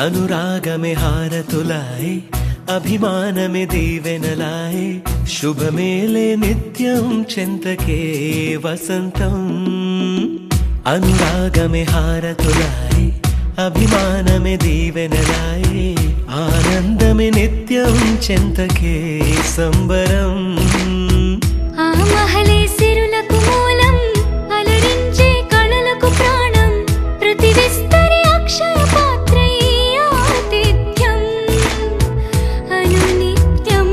अनुरागमे हारतुलाये अभिमानमे दीवेनलाये शुभमेले नित्यं चिन्तके वसन्तम् अनुरागमे हारतुलाये अभिमानमे दीवेनलाये आनन्दमे नित्यं चिन्तके संबरम् आ महले सिरुलकु मूलं अलरिंचे कळलकु प्राणं प्रति विस्तरि अक्षय पात्रे आतिथ्यम् अनुनित्यं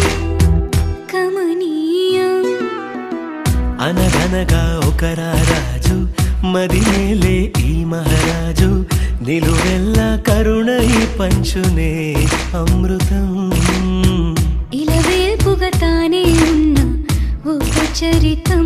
कमनीयम् అనగనగా ఒక రాజు మదినేలే ఈ మహారాజు నిలువెల్లా కరుణై పంచునే అమృతం ఇలవేల్పుగా తానే ఉన్న ఒక చరితం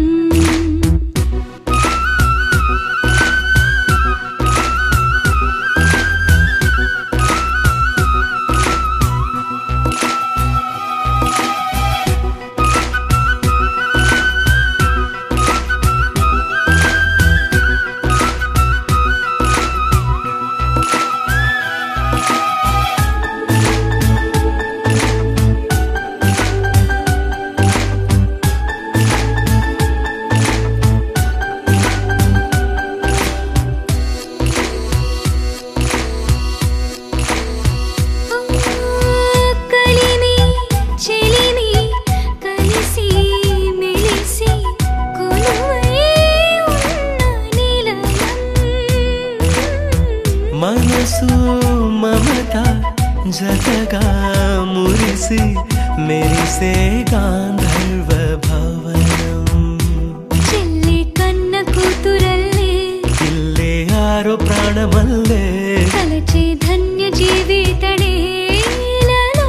మనసు మమత జతగా మురిసి మెరిసే గాంధర్వ భవనం చెల్లి కన్న కూతురల్లే ఇల్లే ఆరో ప్రాణమల్లే కలచే ధన్య జీవితడేలలో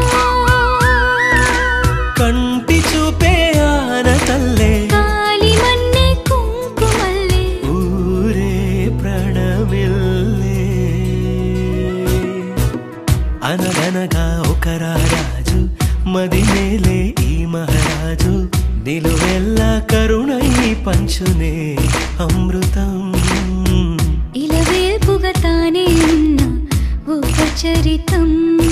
కంటి చూపే ఆనతల్లే కాలి మన్నే కుంకుమల్లే ఊరే ప్రణమిల్లే అనగనగా ఒక రాజు మదినేలే ఈ మహారాజు నిలువెల్లా కరుణై పంచునే అమృతం ఇలవేల్పుగా తానే ఉన్న ఒక చరితం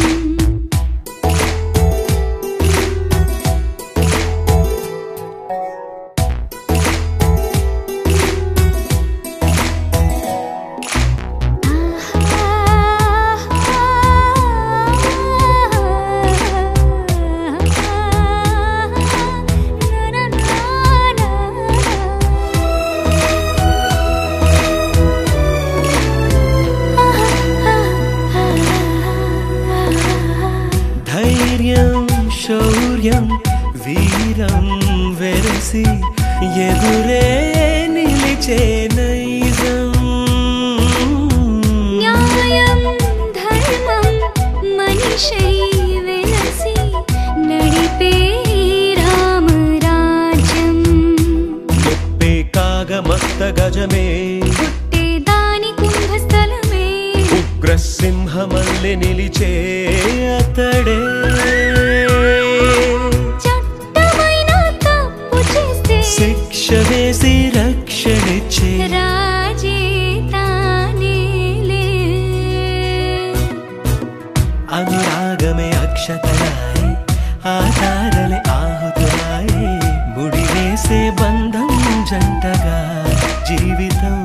ధైర్యం శౌర్యం వీరం వెరసి ఎదురే నిలిచే నైజం న్యాయం ధర్మం మనిషై వెలసి నడిపే రామరాజ్యం గొప్పే కాగమస్త గజమే పుట్టే దాని కుంభస్థలమే ఉగ్రసింహమల్లె నిలిచే అతడే చట్టమైన తప్పు చేస్తే శిక్ష వేసి రక్షణిచ్చే రాజే తానేలే అనురాగమే అక్షతలాయే ఆధారలే ఆహుతులాయే ముడివేసే బంధం జంటగా జీవితం